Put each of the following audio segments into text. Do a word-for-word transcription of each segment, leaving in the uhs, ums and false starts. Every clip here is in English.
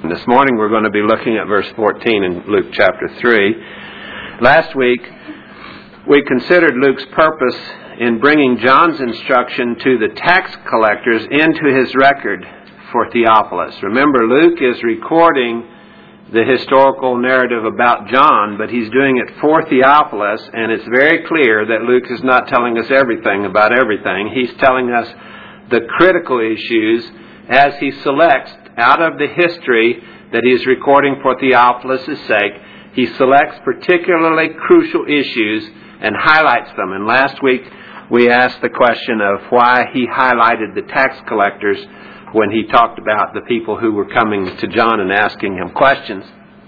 This morning we're going to be looking at verse fourteen in Luke chapter three. Last week we considered Luke's purpose in bringing John's instruction to the tax collectors into his record for Theophilus. Remember, Luke is recording the historical narrative about John, but he's doing it for Theophilus, and it's very clear that Luke is not telling us everything about everything. He's telling us the critical issues as he selects out of the history that he's recording for Theophilus' sake. He selects particularly crucial issues and highlights them. And last week we asked the question of why he highlighted the tax collectors when he talked about the people who were coming to John and asking him questions.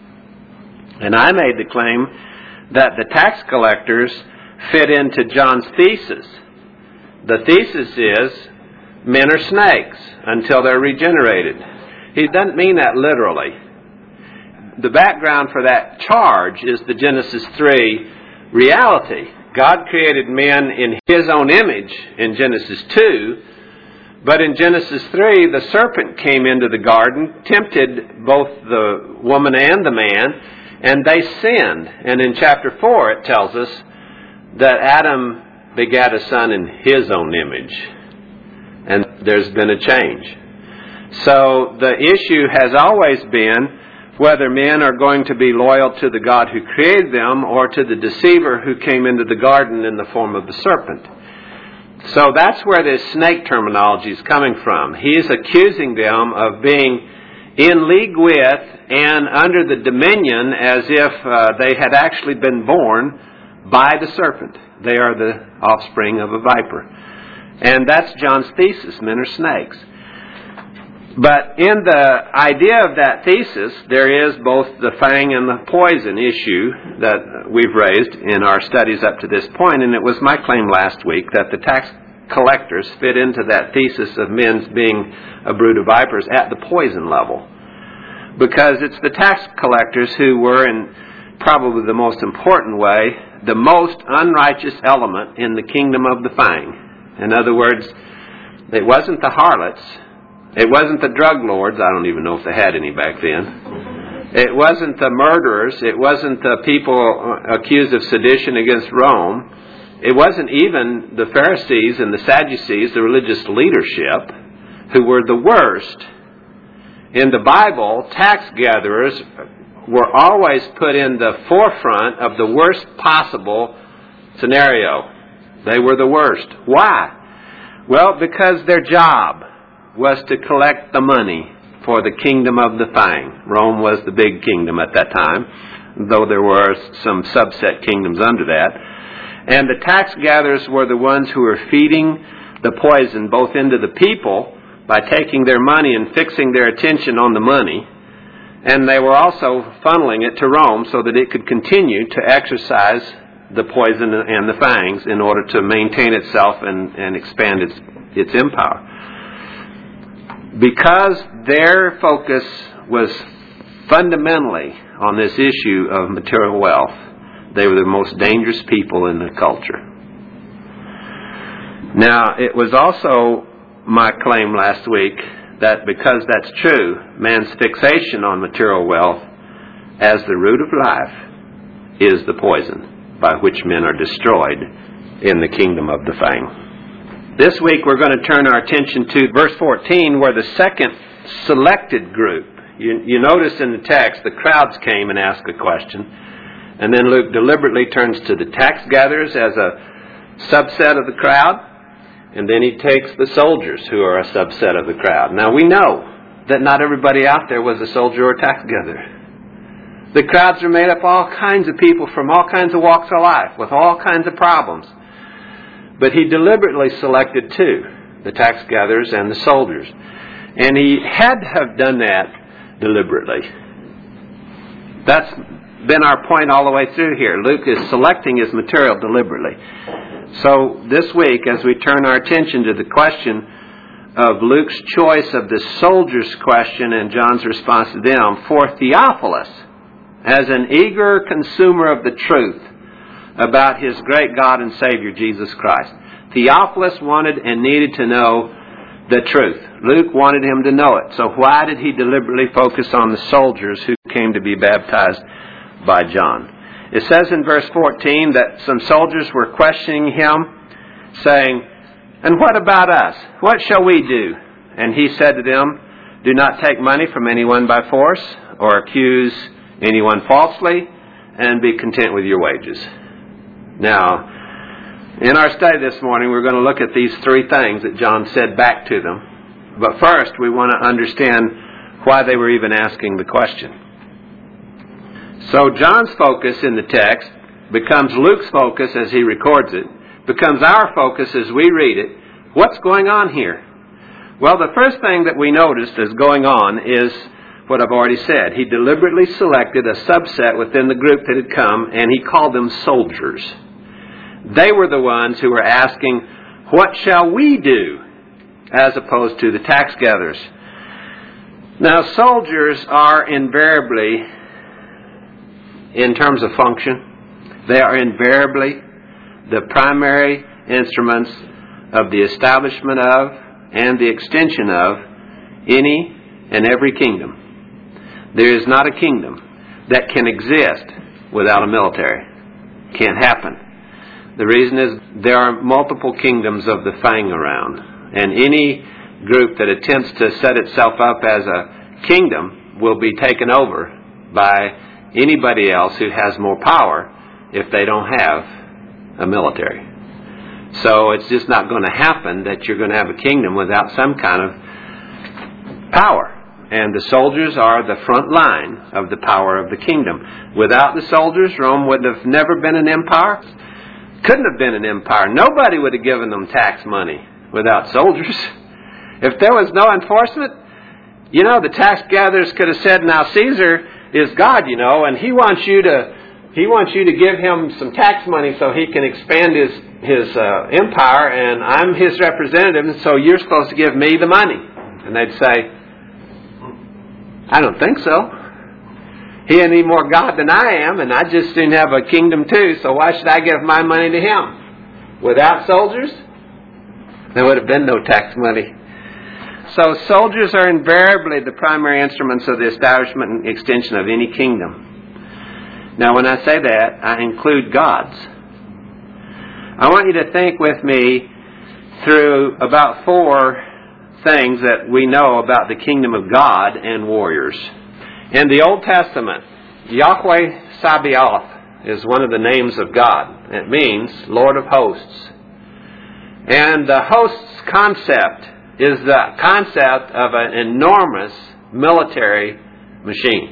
And I made the claim that the tax collectors fit into John's thesis. The thesis is men are snakes until they're regenerated. He doesn't mean that literally. The background for that charge is the Genesis three reality. God created men in His own image in Genesis two, but in Genesis three, the serpent came into the garden, tempted both the woman and the man, and they sinned. And in chapter four, it tells us that Adam begat a son in his own image. And there's been a change. So the issue has always been whether men are going to be loyal to the God who created them or to the deceiver who came into the garden in the form of the serpent. So that's where this snake terminology is coming from. He is accusing them of being in league with and under the dominion as if uh, they had actually been born by the serpent. They are the offspring of a viper. And that's John's thesis, men are snakes. But in the idea of that thesis, there is both the fang and the poison issue that we've raised in our studies up to this point. And it was my claim last week that the tax collectors fit into that thesis of men being a brood of vipers at the poison level. Because it's the tax collectors who were, in probably the most important way, the most unrighteous element in the kingdom of the fang. In other words, it wasn't the harlots. It wasn't the drug lords. I don't even know if they had any back then. It wasn't the murderers. It wasn't the people accused of sedition against Rome. It wasn't even the Pharisees and the Sadducees, the religious leadership, who were the worst. In the Bible, tax gatherers were always put in the forefront of the worst possible scenario. They were the worst. Why? Well, because their job was to collect the money for the kingdom of the fang. Rome was the big kingdom at that time, though there were some subset kingdoms under that. And the tax gatherers were the ones who were feeding the poison both into the people by taking their money and fixing their attention on the money. And they were also funneling it to Rome so that it could continue to exercise the poison and the fangs in order to maintain itself and, and expand its, its empire. Because their focus was fundamentally on this issue of material wealth, they were the most dangerous people in the culture. Now, it was also my claim last week that because that's true, man's fixation on material wealth as the root of life is the poison by which men are destroyed in the kingdom of the fang. This week we're going to turn our attention to verse fourteen, where the second selected group, you, you notice in the text the crowds came and asked a question, and then Luke deliberately turns to the tax gatherers as a subset of the crowd, and then he takes the soldiers who are a subset of the crowd. Now we know that not everybody out there was a soldier or tax gatherer. The crowds are made up of all kinds of people from all kinds of walks of life with all kinds of problems. But he deliberately selected two, the tax gatherers and the soldiers. And he had to have done that deliberately. That's been our point all the way through here. Luke is selecting his material deliberately. So this week, as we turn our attention to the question of Luke's choice of the soldiers' question and John's response to them, for Theophilus, as an eager consumer of the truth about his great God and Savior, Jesus Christ. Theophilus wanted and needed to know the truth. Luke wanted him to know it. So why did he deliberately focus on the soldiers who came to be baptized by John? It says in verse fourteen that some soldiers were questioning him, saying, "And what about us? What shall we do?" And he said to them, "Do not take money from anyone by force or accuse anyone falsely, and be content with your wages." Now, in our study this morning, we're going to look at these three things that John said back to them. But first, we want to understand why they were even asking the question. So John's focus in the text becomes Luke's focus as he records it, becomes our focus as we read it. What's going on here? Well, the first thing that we noticed is going on is what I've already said. He deliberately selected a subset within the group that had come, and he called them soldiers. They were the ones who were asking, "What shall we do?" as opposed to the tax gatherers. Now, soldiers are invariably, in terms of function, they are invariably the primary instruments of the establishment of and the extension of any and every kingdom. There is not a kingdom that can exist without a military. Can't happen. The reason is there are multiple kingdoms of the Fang around, and any group that attempts to set itself up as a kingdom will be taken over by anybody else who has more power if they don't have a military. So it's just not going to happen that you're going to have a kingdom without some kind of power. And the soldiers are the front line of the power of the kingdom. Without the soldiers, Rome would have never been an empire. Couldn't have been an empire. Nobody would have given them tax money without soldiers. If there was no enforcement, you know, the tax gatherers could have said, "Now Caesar is God, you know, and he wants you to he wants you to give him some tax money so he can expand his his uh, empire, and I'm his representative, and so you're supposed to give me the money." And they'd say, "I don't think so. He ain't any more God than I am, and I just didn't have a kingdom too, so why should I give my money to him?" Without soldiers, there would have been no tax money. So soldiers are invariably the primary instruments of the establishment and extension of any kingdom. Now, when I say that, I include God's. I want you to think with me through about four things that we know about the kingdom of God and warriors. In the Old Testament, Yahweh Sabaoth is one of the names of God. It means Lord of Hosts. And the hosts concept is the concept of an enormous military machine.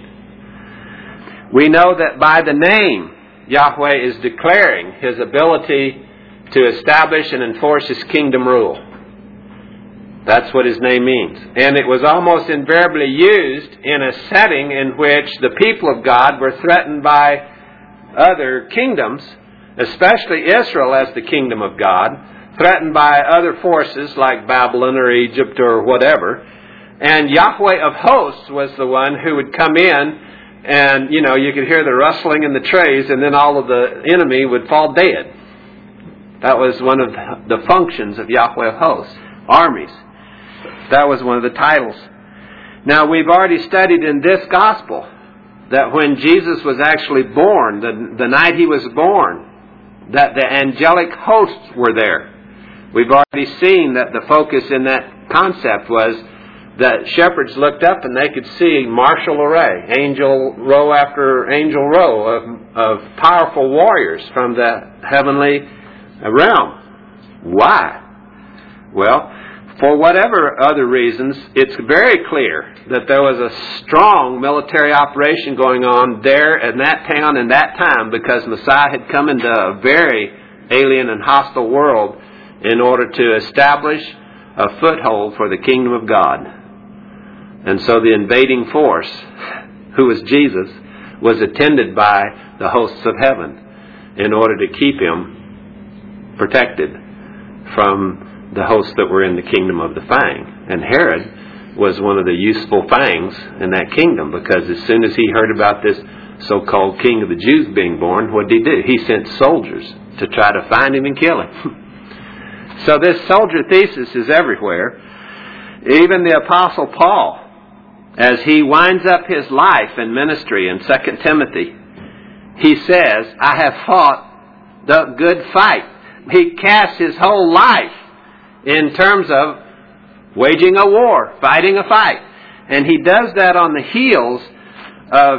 We know that by the name, Yahweh is declaring His ability to establish and enforce His kingdom rule. That's what His name means. And it was almost invariably used in a setting in which the people of God were threatened by other kingdoms, especially Israel as the kingdom of God, threatened by other forces like Babylon or Egypt or whatever. And Yahweh of hosts was the one who would come in, and, you know, you could hear the rustling in the trays, and then all of the enemy would fall dead. That was one of the functions of Yahweh of hosts. Armies. That was one of the titles. Now, we've already studied in this gospel that when Jesus was actually born, the, the night He was born, that the angelic hosts were there. We've already seen that the focus in that concept was that shepherds looked up and they could see martial array, angel row after angel row of, of powerful warriors from the heavenly realm. Why? Well, for whatever other reasons, it's very clear that there was a strong military operation going on there in that town in that time, because Messiah had come into a very alien and hostile world in order to establish a foothold for the kingdom of God. And so the invading force, who was Jesus, was attended by the hosts of heaven in order to keep Him protected from the hosts that were in the kingdom of the Fang. And Herod was one of the useful fangs in that kingdom, because as soon as he heard about this so-called king of the Jews being born, what did he do? He sent soldiers to try to find him and kill him. So this soldier thesis is everywhere. Even the Apostle Paul, as he winds up his life and ministry in Second Timothy, he says, I have fought the good fight. He casts his whole life in terms of waging a war, fighting a fight. And he does that on the heels of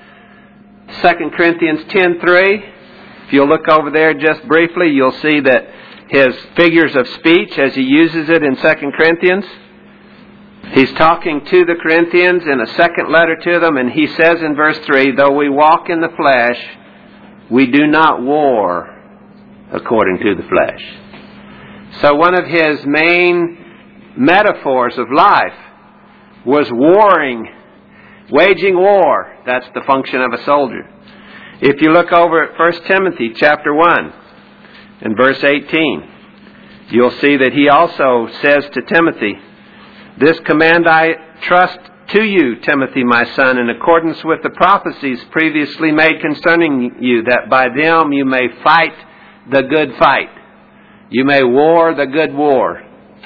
Second Corinthians ten three. If you'll look over there just briefly, you'll see that his figures of speech, as he uses it in Second Corinthians, he's talking to the Corinthians in a second letter to them, and he says in verse three, though we walk in the flesh, we do not war according to the flesh. So one of his main metaphors of life was warring, waging war. That's the function of a soldier. If you look over at First Timothy chapter one and verse eighteen, you'll see that he also says to Timothy, this command I trust to you, Timothy, my son, in accordance with the prophecies previously made concerning you, that by them you may fight the good fight. You may war the good war.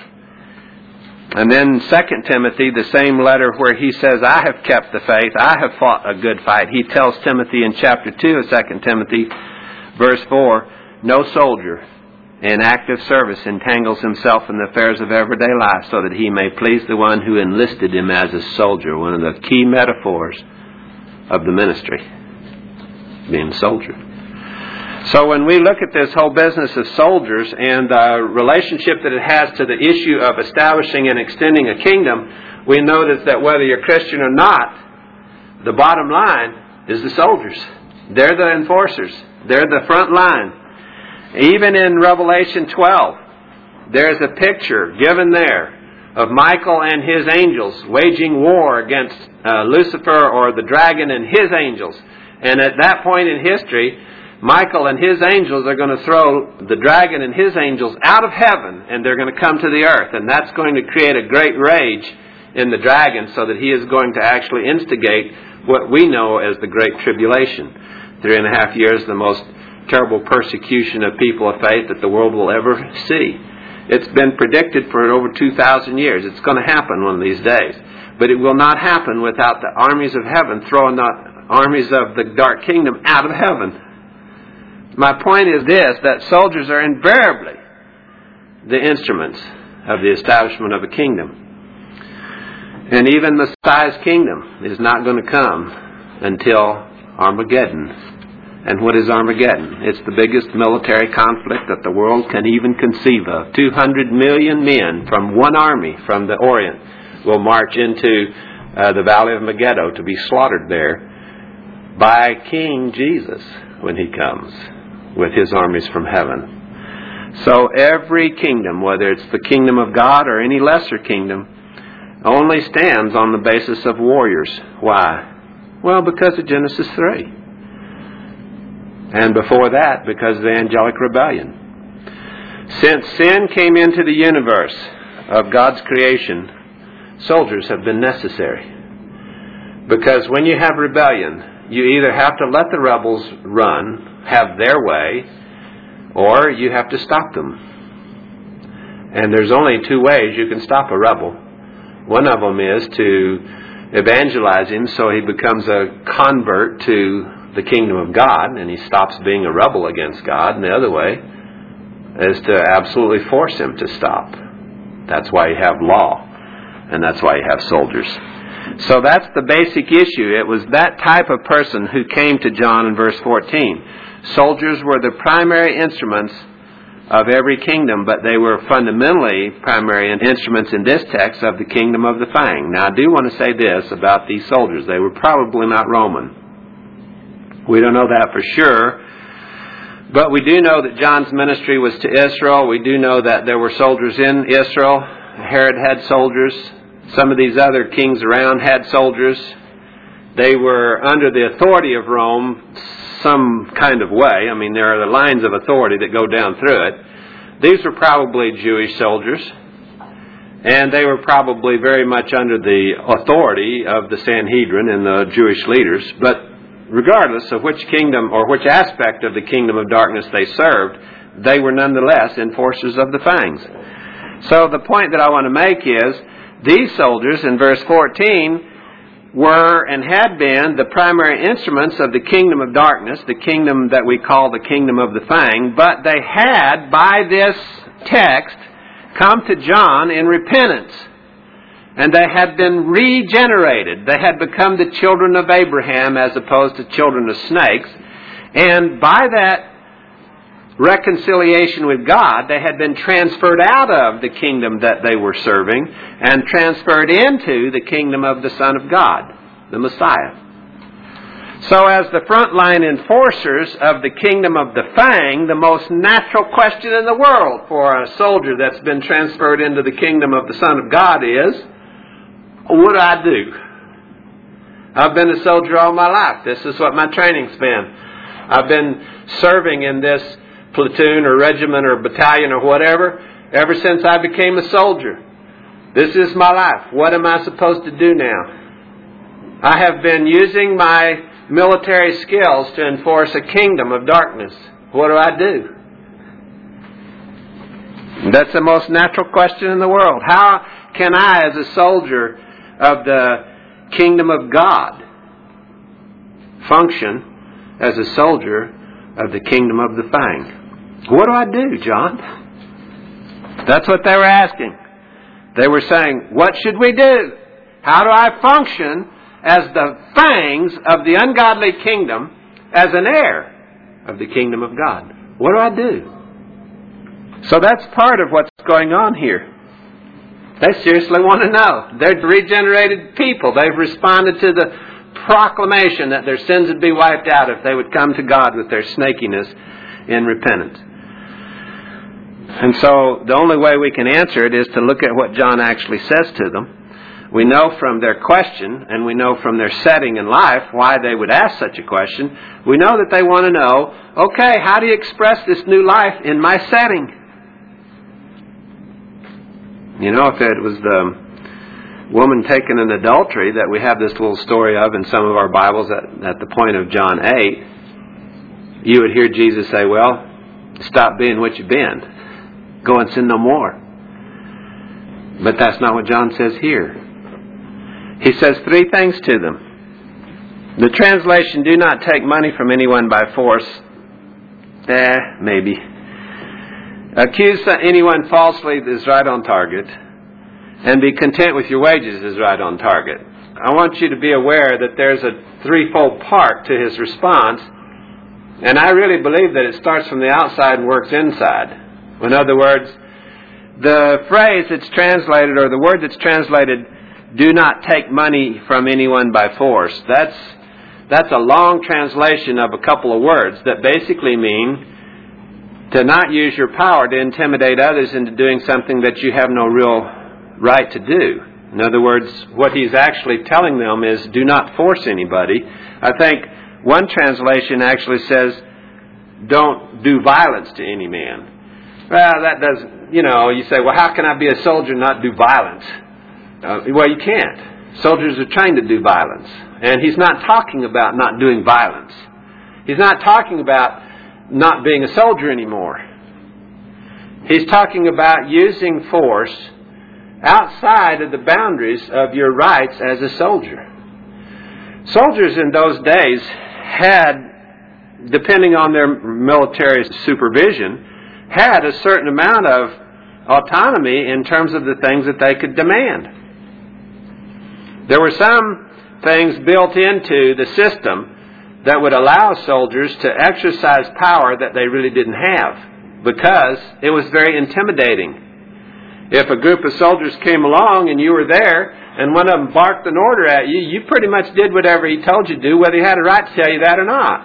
And then Second Timothy, the same letter where he says, I have kept the faith, I have fought a good fight. He tells Timothy in chapter two of Second Timothy, verse four, no soldier in active service entangles himself in the affairs of everyday life so that he may please the one who enlisted him as a soldier. One of the key metaphors of the ministry, being a soldier. So when we look at this whole business of soldiers and the relationship that it has to the issue of establishing and extending a kingdom, we notice that whether you're Christian or not, the bottom line is the soldiers. They're the enforcers. They're the front line. Even in Revelation twelve, there's a picture given there of Michael and his angels waging war against uh, Lucifer or the dragon and his angels. And at that point in history, Michael and his angels are going to throw the dragon and his angels out of heaven, and they're going to come to the earth. And that's going to create a great rage in the dragon, so that he is going to actually instigate what we know as the Great Tribulation. Three and a half years, the most terrible persecution of people of faith that the world will ever see. It's been predicted for over two thousand years. It's going to happen one of these days. But it will not happen without the armies of heaven throwing the armies of the dark kingdom out of heaven. My point is this, that soldiers are invariably the instruments of the establishment of a kingdom. And even Messiah's kingdom is not going to come until Armageddon. And what is Armageddon? It's the biggest military conflict that the world can even conceive of. two hundred million men from one army from the Orient will march into uh, the Valley of Megiddo to be slaughtered there by King Jesus when he comes with his armies from heaven. So every kingdom, whether it's the kingdom of God or any lesser kingdom, only stands on the basis of warriors. Why? Well, because of Genesis three. And before that, because of the angelic rebellion. Since sin came into the universe of God's creation, soldiers have been necessary. Because when you have rebellion, you either have to let the rebels run, have their way, or you have to stop them. And there's only two ways you can stop a rebel. One of them is to evangelize him so he becomes a convert to the kingdom of God and he stops being a rebel against God. And the other way is to absolutely force him to stop. That's why you have law, and that's why you have soldiers. So that's the basic issue. It was that type of person who came to John in verse fourteen. Soldiers were the primary instruments of every kingdom, but they were fundamentally primary instruments in this text of the kingdom of the Fang. Now, I do want to say this about these soldiers. They were probably not Roman. We don't know that for sure, but we do know that John's ministry was to Israel. We do know that there were soldiers in Israel. Herod had soldiers. Some of these other kings around had soldiers. They were under the authority of Rome some kind of way. I mean, there are the lines of authority that go down through it. These were probably Jewish soldiers, and they were probably very much under the authority of the Sanhedrin and the Jewish leaders. But regardless of which kingdom or which aspect of the kingdom of darkness they served, they were nonetheless enforcers of the fangs. So the point that I want to make is these soldiers in verse fourteen were and had been the primary instruments of the kingdom of darkness, the kingdom that we call the kingdom of the Fang, but they had, by this text, come to John in repentance. And they had been regenerated. They had become the children of Abraham as opposed to children of snakes. And by that reconciliation with God, they had been transferred out of the kingdom that they were serving and transferred into the kingdom of the Son of God, the Messiah. So as the frontline enforcers of the kingdom of the Fang, the most natural question in the world for a soldier that's been transferred into the kingdom of the Son of God is, what do I do? I've been a soldier all my life. This is what my training's been. I've been serving in this platoon or regiment or battalion or whatever ever since I became a soldier. This is my life. What am I supposed to do now? I have been using my military skills to enforce a kingdom of darkness. What do I do? That's the most natural question in the world. How can I, as a soldier of the kingdom of God, function as a soldier of the kingdom of the Fang? What do I do, John? That's what they were asking. They were saying, what should we do? How do I function as the fangs of the ungodly kingdom as an heir of the kingdom of God? What do I do? So that's part of what's going on here. They seriously want to know. They're regenerated people. They've responded to the proclamation that their sins would be wiped out if they would come to God with their snakiness in repentance. And so the only way we can answer it is to look at what John actually says to them. We know from their question, and we know from their setting in life why they would ask such a question. We know that they want to know, okay, how do you express this new life in my setting? You know, if it was the woman taken in adultery that we have this little story of in some of our Bibles at, at the point of John eight, you would hear Jesus say, well, stop being what you've been. Go and sin no more. But that's not what John says here. He says three things to them. The translation, do not take money from anyone by force. Eh, maybe. Accuse anyone falsely is right on target. And be content with your wages is right on target. I want you to be aware that there's a threefold part to his response. And I really believe that it starts from the outside and works inside. In other words, the phrase that's translated, or the word that's translated, do not take money from anyone by force, that's that's a long translation of a couple of words that basically mean to not use your power to intimidate others into doing something that you have no real right to do. In other words, what he's actually telling them is do not force anybody. I think one translation actually says don't do violence to any man. Well, that does, you know, you say, well, how can I be a soldier and not do violence? Uh, well, you can't. Soldiers are trained to do violence. And he's not talking about not doing violence. He's not talking about not being a soldier anymore. He's talking about using force outside of the boundaries of your rights as a soldier. Soldiers in those days had, depending on their military supervision, had a certain amount of autonomy in terms of the things that they could demand. There were some things built into the system that would allow soldiers to exercise power that they really didn't have because it was very intimidating. If a group of soldiers came along and you were there and one of them barked an order at you, you pretty much did whatever he told you to do, whether he had a right to tell you that or not.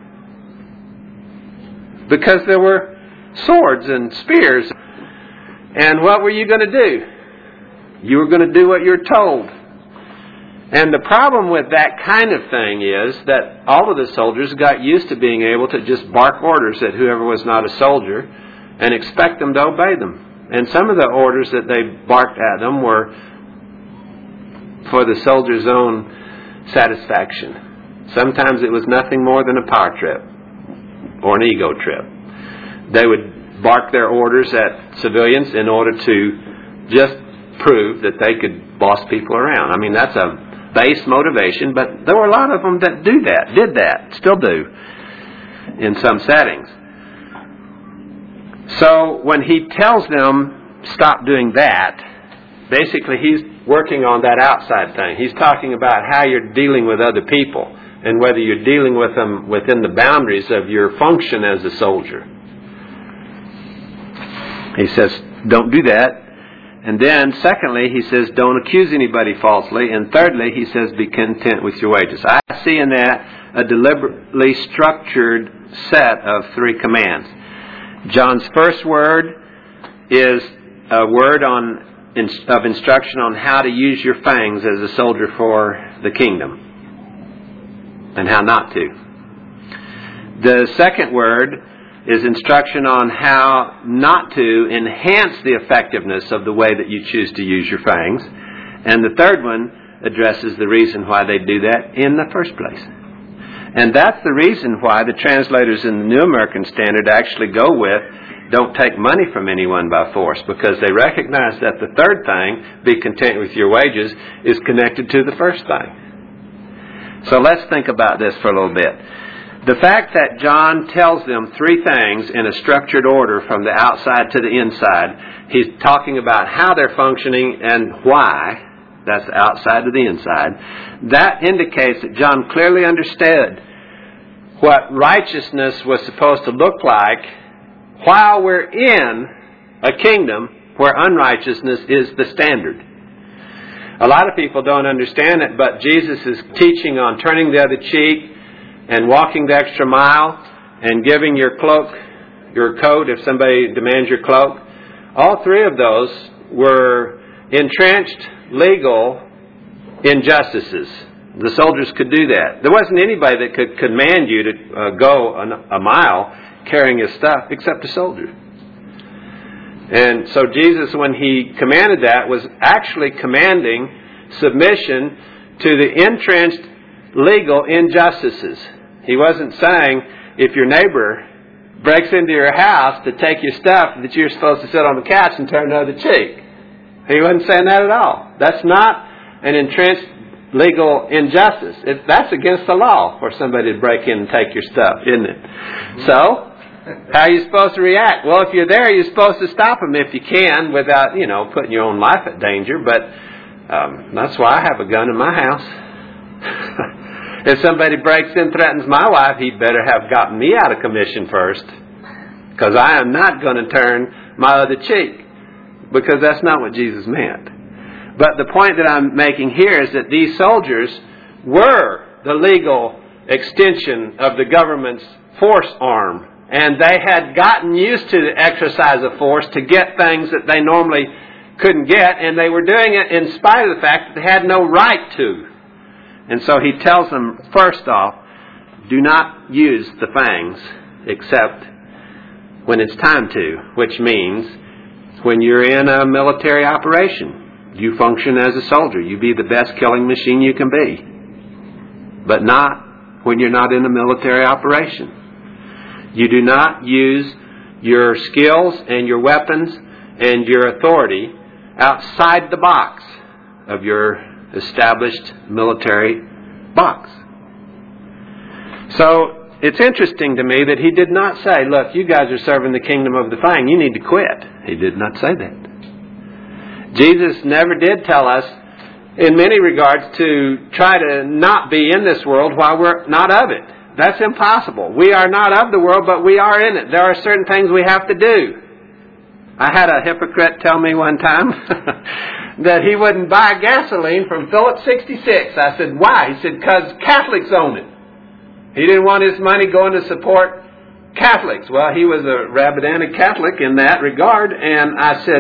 Because there were swords and spears. And what were you going to do? You were going to do what you're told. And the problem with that kind of thing is that all of the soldiers got used to being able to just bark orders at whoever was not a soldier and expect them to obey them. And some of the orders that they barked at them were for the soldier's own satisfaction. Sometimes it was nothing more than a power trip or an ego trip. They would bark their orders at civilians in order to just prove that they could boss people around. I mean, that's a base motivation, but there were a lot of them that do that, did that, still do in some settings. So when he tells them stop doing that, basically he's working on that outside thing. He's talking about how you're dealing with other people and whether you're dealing with them within the boundaries of your function as a soldier. He says, don't do that. And then, secondly, he says, don't accuse anybody falsely. And thirdly, he says, be content with your wages. I see in that a deliberately structured set of three commands. John's first word is a word on of instruction on how to use your fangs as a soldier for the kingdom and how not to. The second word is instruction on how not to enhance the effectiveness of the way that you choose to use your fangs. And the third one addresses the reason why they do that in the first place. And that's the reason why the translators in the New American Standard actually go with don't take money from anyone by force, because they recognize that the third thing, be content with your wages, is connected to the first thing. So let's think about this for a little bit. The fact that John tells them three things in a structured order from the outside to the inside, he's talking about how they're functioning and why. That's the outside to the inside. That indicates that John clearly understood what righteousness was supposed to look like while we're in a kingdom where unrighteousness is the standard. A lot of people don't understand it, but Jesus is teaching on turning the other cheek and walking the extra mile and giving your cloak, your coat if somebody demands your cloak. All three of those were entrenched legal injustices. The soldiers could do that. There wasn't anybody that could command you to uh, go a, a mile carrying his stuff except a soldier. And so Jesus, when he commanded that, was actually commanding submission to the entrenched legal injustices. He wasn't saying if your neighbor breaks into your house to take your stuff that you're supposed to sit on the couch and turn the other cheek. He wasn't saying that at all. That's not an entrenched legal injustice. It, that's against the law for somebody to break in and take your stuff, isn't it? So, how are you supposed to react? Well, if you're there, you're supposed to stop them if you can without, you know, putting your own life at danger. But um, that's why I have a gun in my house. If somebody breaks in and threatens my wife, he'd better have gotten me out of commission first, because I am not going to turn my other cheek, because that's not what Jesus meant. But the point that I'm making here is that these soldiers were the legal extension of the government's force arm. And they had gotten used to the exercise of force to get things that they normally couldn't get. And they were doing it in spite of the fact that they had no right to. And so he tells them, first off, do not use the fangs except when it's time to. Which means when you're in a military operation. You function as a soldier. You be the best killing machine you can be. But not when you're not in a military operation. You do not use your skills and your weapons and your authority outside the box of your established military box. So it's interesting to me that he did not say, look, you guys are serving the kingdom of the fang. You need to quit. He did not say that. Jesus never did tell us, in many regards, to try to not be in this world while we're not of it. That's impossible. We are not of the world, but we are in it. There are certain things we have to do. I had a hypocrite tell me one time that he wouldn't buy gasoline from Phillips sixty-six. I said, why? He said, because Catholics own it. He didn't want his money going to support Catholics. Well, he was a Rabbinic Catholic in that regard, and I said,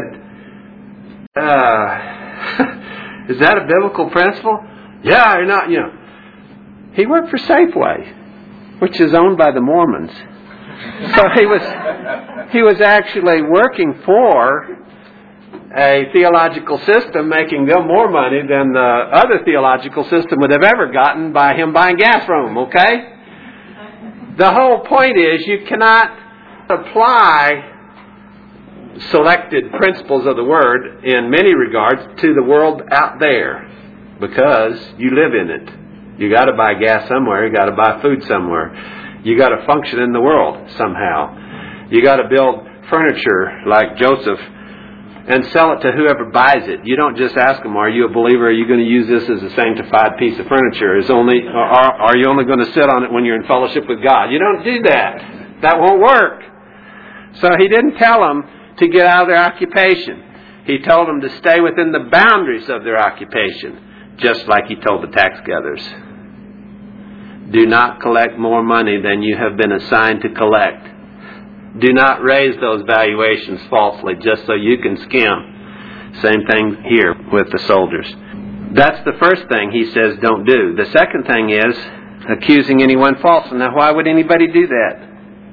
uh, is that a biblical principle? Yeah, or not, you know. He worked for Safeway, which is owned by the Mormons. So he was he was actually working for a theological system, making them more money than the other theological system would have ever gotten by him buying gas from them, okay? The whole point is you cannot apply selected principles of the Word in many regards to the world out there, because you live in it. You got to buy gas somewhere. You got to buy food somewhere. You got to function in the world somehow. You got to build furniture like Joseph and sell it to whoever buys it. You don't just ask them, "Are you a believer? Are you going to use this as a sanctified piece of furniture? Is only, or are you only going to sit on it when you're in fellowship with God?" You don't do that. That won't work. So he didn't tell them to get out of their occupation. He told them to stay within the boundaries of their occupation, just like he told the tax gatherers. Do not collect more money than you have been assigned to collect. Do not raise those valuations falsely just so you can skim. Same thing here with the soldiers. That's the first thing he says don't do. The second thing is accusing anyone falsely. Now, why would anybody do that?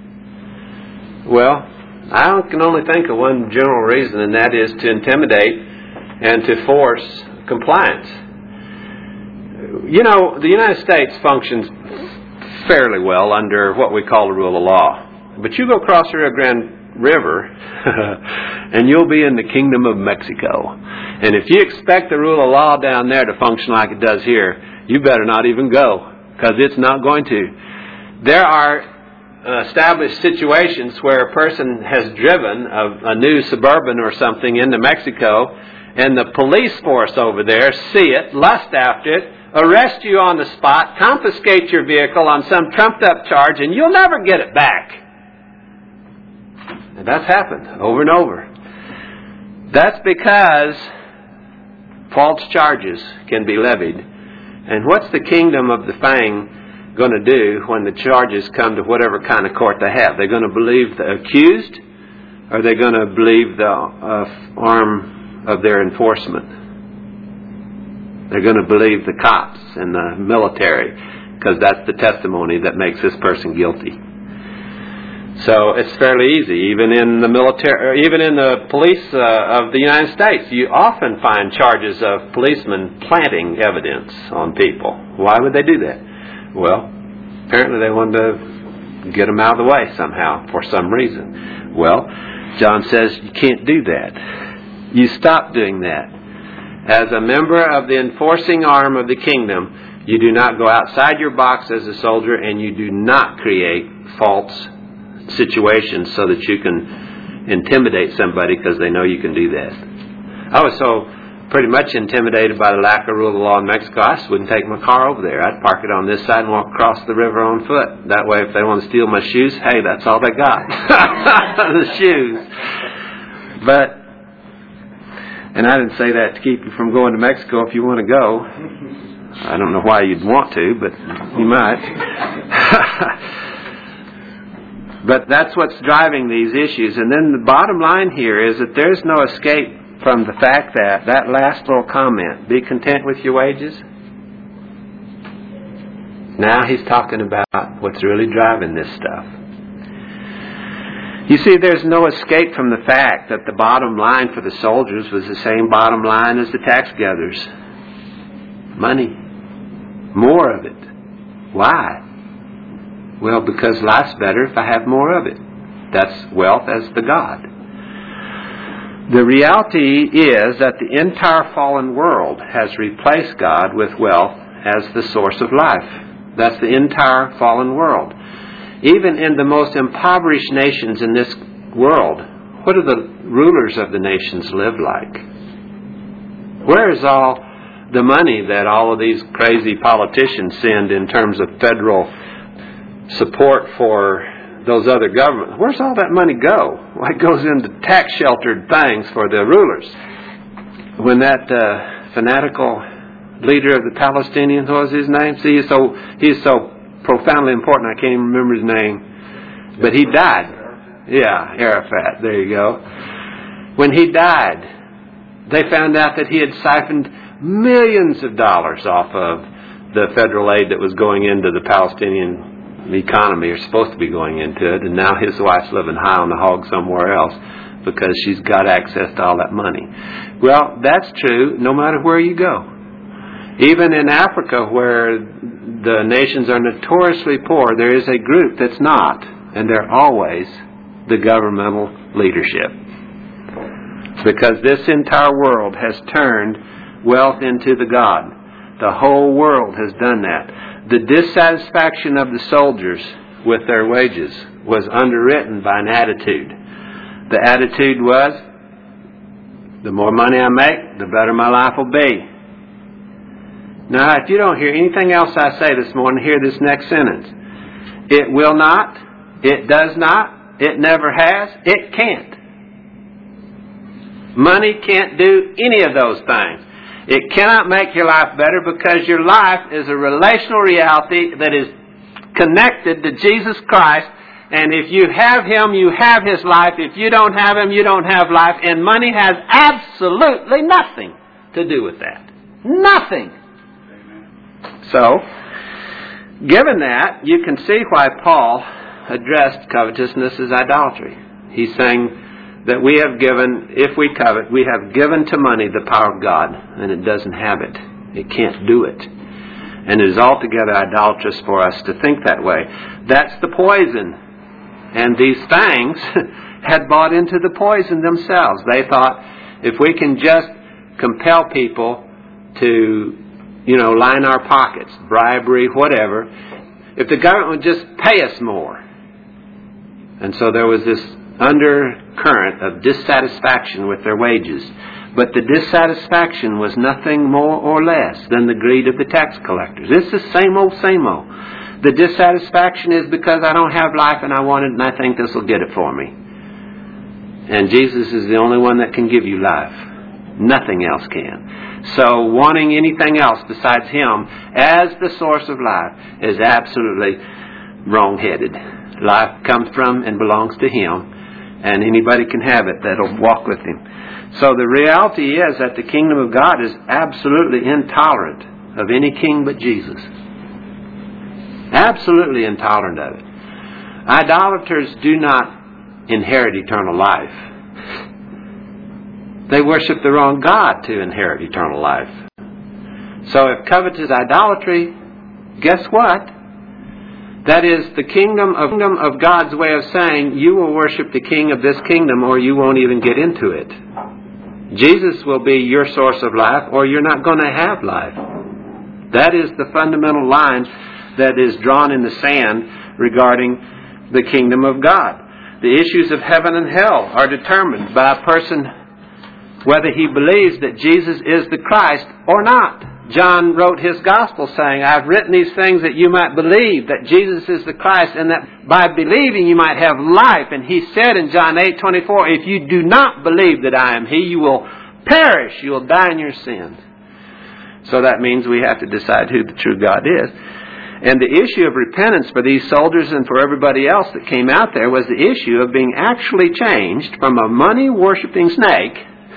Well, I can only think of one general reason, and that is to intimidate and to force compliance. You know, the United States functions fairly well under what we call the rule of law. But you go across the Rio Grande River and you'll be in the Kingdom of Mexico. And if you expect the rule of law down there to function like it does here, you better not even go, because it's not going to. There are established situations where a person has driven a, a new Suburban or something into Mexico, and the police force over there see it, lust after it, arrest you on the spot, confiscate your vehicle on some trumped-up charge, and you'll never get it back. And that's happened over and over. That's because false charges can be levied. And what's the kingdom of the Fang going to do when the charges come to whatever kind of court they have? They're going to believe the accused, or are they going to believe the uh, arm of their enforcement? They're going to believe the cops and the military, because that's the testimony that makes this person guilty. So it's fairly easy. Even in the military, even in the police uh, of the United States, you often find charges of policemen planting evidence on people. Why would they do that? Well, apparently they wanted to get them out of the way somehow for some reason. Well, John says you can't do that. You stop doing that. As a member of the enforcing arm of the kingdom, you do not go outside your box as a soldier, and you do not create false situations so that you can intimidate somebody because they know you can do that. I was so pretty much intimidated by the lack of rule of law in Mexico, I just wouldn't take my car over there. I'd park it on this side and walk across the river on foot. That way, if they want to steal my shoes, hey, that's all they got. The shoes. But, and I didn't say that to keep you from going to Mexico if you want to go. I don't know why you'd want to, but you might. But that's what's driving these issues. And then the bottom line here is that there's no escape from the fact that, that last little comment, be content with your wages. Now he's talking about what's really driving this stuff. You see, there's no escape from the fact that the bottom line for the soldiers was the same bottom line as the tax gatherers. Money. More of it. Why? Well, because life's better if I have more of it. That's wealth as the God. The reality is that the entire fallen world has replaced God with wealth as the source of life. That's the entire fallen world. Even in the most impoverished nations in this world, what do the rulers of the nations live like? Where is all the money that all of these crazy politicians send in terms of federal support for those other governments? Where's all that money go? Well, it goes into tax-sheltered things for the rulers. When that uh, fanatical leader of the Palestinians, what was his name? See, he's so, he's so profoundly important, I can't even remember his name. But he died. Yeah, Arafat. There you go. When he died, they found out that he had siphoned millions of dollars off of the federal aid that was going into the Palestinian economy, or supposed to be going into it, and now his wife's living high on the hog somewhere else because she's got access to all that money. Well, that's true no matter where you go. Even in Africa, where the nations are notoriously poor, there is a group that's not, and they're always the governmental leadership. Because this entire world has turned wealth into the God. The whole world has done that. The dissatisfaction of the soldiers with their wages was underwritten by an attitude. The attitude was, the more money I make, the better my life will be. Now, if you don't hear anything else I say this morning, hear this next sentence. It will not, it does not, it never has, it can't. Money can't do any of those things. It cannot make your life better because your life is a relational reality that is connected to Jesus Christ. And if you have Him, you have His life. If you don't have Him, you don't have life. And money has absolutely nothing to do with that. Nothing. So, given that, you can see why Paul addressed covetousness as idolatry. He's saying that we have given, if we covet, we have given to money the power of God, and it doesn't have it. It can't do it. And it is altogether idolatrous for us to think that way. That's the poison. And these things had bought into the poison themselves. They thought, if we can just compel people to, you know, line our pockets, bribery, whatever, if the government would just pay us more. And so there was this undercurrent of dissatisfaction with their wages. But the dissatisfaction was nothing more or less than the greed of the tax collectors. It's the same old, same old. The dissatisfaction is because I don't have life and I want it and I think this will get it for me. And Jesus is the only one that can give you life. Nothing else can. So wanting anything else besides Him as the source of life is absolutely wrong-headed. Life comes from and belongs to Him. And anybody can have it that'll walk with Him. So the reality is that the kingdom of God is absolutely intolerant of any king but Jesus. Absolutely intolerant of it. Idolaters do not inherit eternal life. They worship the wrong God to inherit eternal life. So if covetous idolatry, guess what? That is the kingdom of, kingdom of God's way of saying, you will worship the king of this kingdom or you won't even get into it. Jesus will be your source of life or you're not going to have life. That is the fundamental line that is drawn in the sand regarding the kingdom of God. The issues of heaven and hell are determined by a person whether he believes that Jesus is the Christ or not. John wrote his gospel saying, I've written these things that you might believe that Jesus is the Christ and that by believing you might have life. And he said in John eight twenty-four, if you do not believe that I am He, you will perish. You will die in your sins. So that means we have to decide who the true God is. And the issue of repentance for these soldiers and for everybody else that came out there was the issue of being actually changed from a money-worshipping snake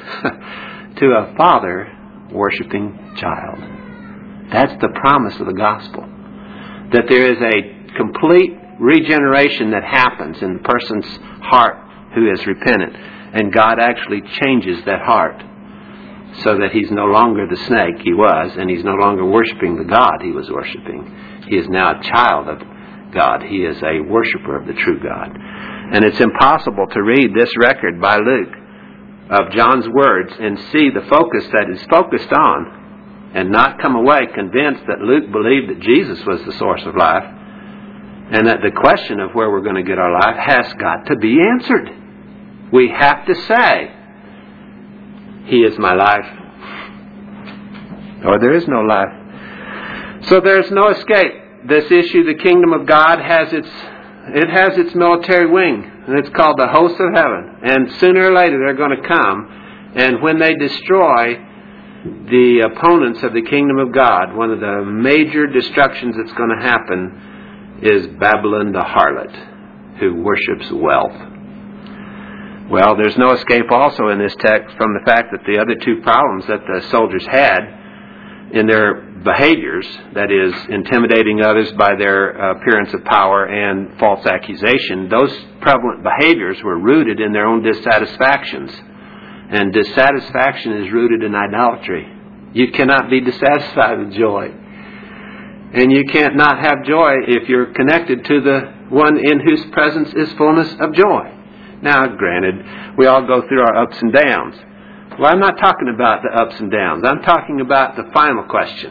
to a Father-worshipping child. That's the promise of the gospel. That there is a complete regeneration that happens in the person's heart who is repentant. And God actually changes that heart so that he's no longer the snake he was, and he's no longer worshiping the God he was worshiping. He is now a child of God. He is a worshiper of the true God. And it's impossible to read this record by Luke of John's words and see the focus that is focused on and not come away convinced that Luke believed that Jesus was the source of life and that the question of where we're going to get our life has got to be answered. We have to say, He is my life, or there is no life. So there's no escape. This issue, the kingdom of God, has its it has its military wing, and it's called the hosts of heaven. And sooner or later they're going to come, and when they destroy the opponents of the kingdom of God, one of the major destructions that's going to happen is Babylon the harlot, who worships wealth. Well, there's no escape also in this text from the fact that the other two problems that the soldiers had in their behaviors, that is, intimidating others by their appearance of power and false accusation, those prevalent behaviors were rooted in their own dissatisfactions. And dissatisfaction is rooted in idolatry. You cannot be dissatisfied with joy. And you can't not have joy if you're connected to the one in whose presence is fullness of joy. Now, granted, we all go through our ups and downs. Well, I'm not talking about the ups and downs. I'm talking about the final question.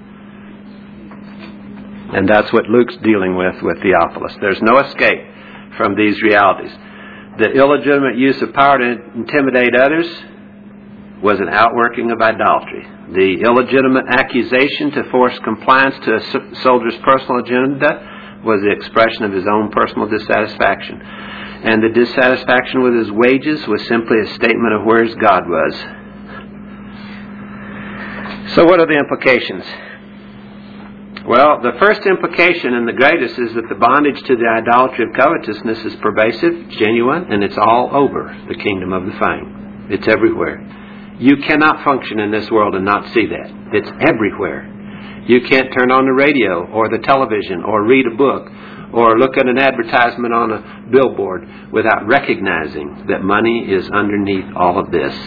And that's what Luke's dealing with with Theophilus. There's no escape from these realities. The illegitimate use of power to intimidate others was an outworking of idolatry. The illegitimate accusation to force compliance to a soldier's personal agenda was the expression of his own personal dissatisfaction. And the dissatisfaction with his wages was simply a statement of where his God was. So what are the implications? Well, the first implication and the greatest is that the bondage to the idolatry of covetousness is pervasive, genuine, and it's all over the kingdom of the fang. It's everywhere. You cannot function in this world and not see that. It's everywhere. You can't turn on the radio or the television or read a book or look at an advertisement on a billboard without recognizing that money is underneath all of this.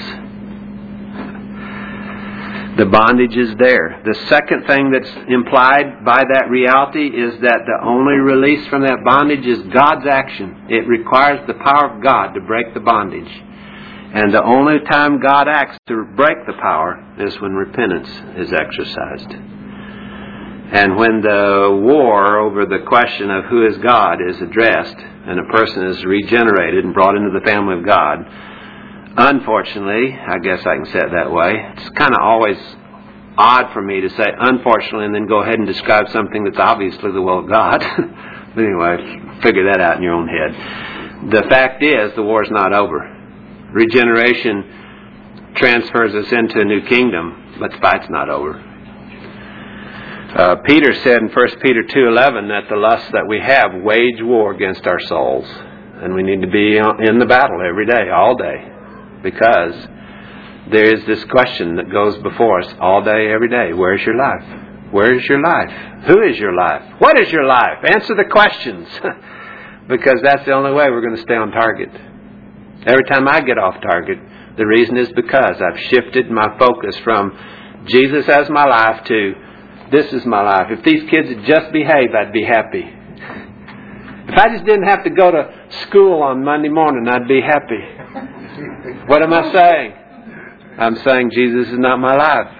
The bondage is there. The second thing that's implied by that reality is that the only release from that bondage is God's action. It requires the power of God to break the bondage. And the only time God acts to break the power is when repentance is exercised. And when the war over the question of who is God is addressed and a person is regenerated and brought into the family of God, unfortunately, I guess I can say it that way, it's kind of always odd for me to say unfortunately and then go ahead and describe something that's obviously the will of God. But anyway, figure that out in your own head. The fact is, the war's not over. Regeneration transfers us into a new kingdom, but the fight's not over. Uh, Peter said in First Peter two eleven that the lusts that we have wage war against our souls. And we need to be in the battle every day, all day. Because there is this question that goes before us all day, every day. Where's your life? Where is your life? Who is your life? What is your life? Answer the questions. Because that's the only way we're going to stay on target. Every time I get off target, the reason is because I've shifted my focus from Jesus as my life to this is my life. If these kids would just behave, I'd be happy. If I just didn't have to go to school on Monday morning, I'd be happy. What am I saying? I'm saying Jesus is not my life.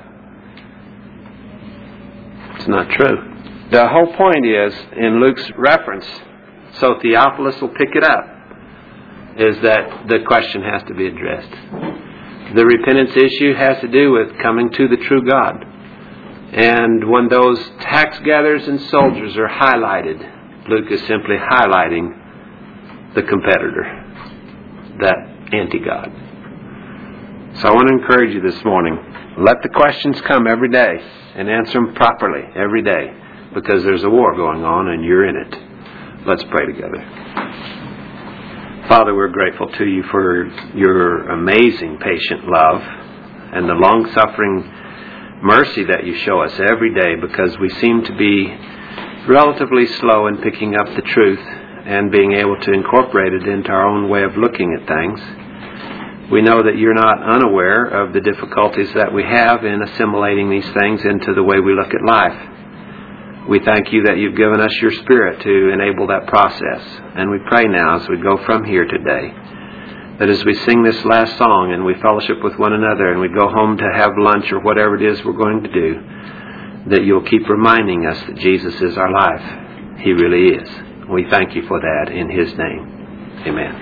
It's not true. The whole point is, in Luke's reference, so Theophilus will pick it up, is that the question has to be addressed. The repentance issue has to do with coming to the true God. And when those tax gatherers and soldiers are highlighted, Luke is simply highlighting the competitor, that anti-God. So I want to encourage you this morning, let the questions come every day and answer them properly every day, because there's a war going on and you're in it. Let's pray together. Father, we're grateful to you for your amazing patient love and the long-suffering mercy that you show us every day, because we seem to be relatively slow in picking up the truth and being able to incorporate it into our own way of looking at things. We know that you're not unaware of the difficulties that we have in assimilating these things into the way we look at life. We thank you that you've given us your Spirit to enable that process. And we pray now as we go from here today, that as we sing this last song and we fellowship with one another and we go home to have lunch or whatever it is we're going to do, that you'll keep reminding us that Jesus is our life. He really is. We thank you for that in His name. Amen.